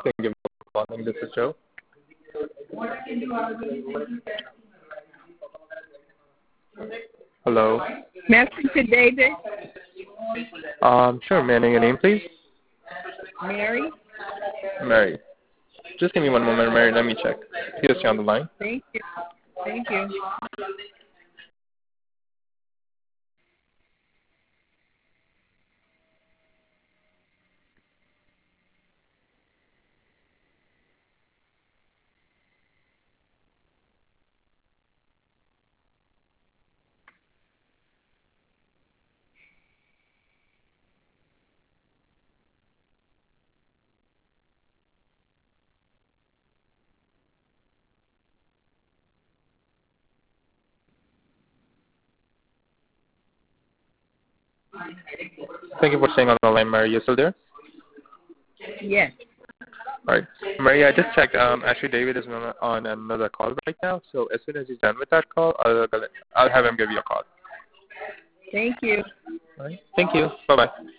Thank you for calling. This is Joe. Hello. Message to David. Sure. May I know your name, please? Mary. Mary. Just give me one moment, Mary. Let me check. Please stay on the line. Thank you. Thank you. Thank you for staying on the line, Mary. You still there? Yes. All right. Mary, I just checked. Actually, David is on another call right now. So as soon as he's done with that call, I'll have him give you a call. Thank you. All right. Thank you. Bye-bye.